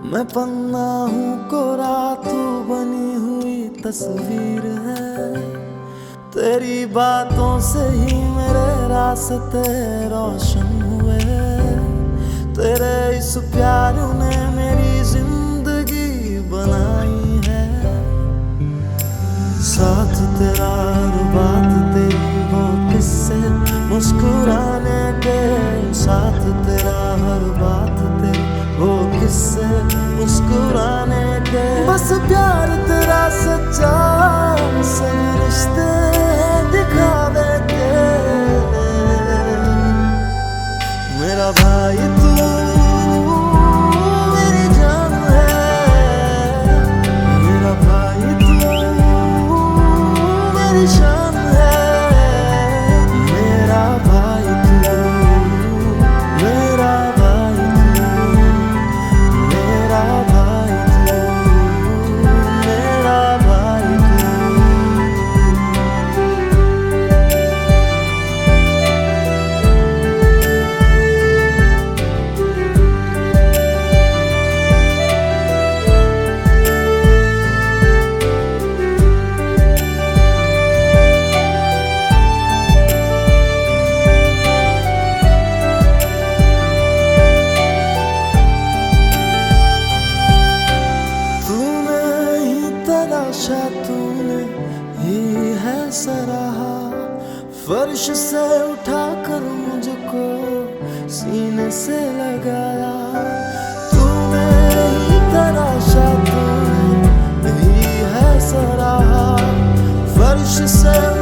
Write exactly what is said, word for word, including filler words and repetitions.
मैं पन्ना हूँ कोरा, तू बनी हुई तस्वीर है। तेरी बातों से ही मेरे रास्ते रोशन हुए। तेरे इस प्यार ने मेरी जिंदगी बनाई है। साथ तेरा हर बात तेरी वो किस्से मुस्कुराने के, साथ तेरा हर बात तेरी वो किस्से मुस्कुराने के। बस प्यार तेरा सच्चा सही रिश्ते दिखावे के। मेरा भाई तू मेरी जान है, मेरा भाई तू मेरी शान है। मेरा भाई तू, मेरा भाई तू, मेरा भाई तू, मेरा भाई तू। तलाशा तूने ही है सराहा, फर्श से उठाकर मुझको सीने से लगाया। तूने ही तलाशा तूने ही है सराहा, फर्श से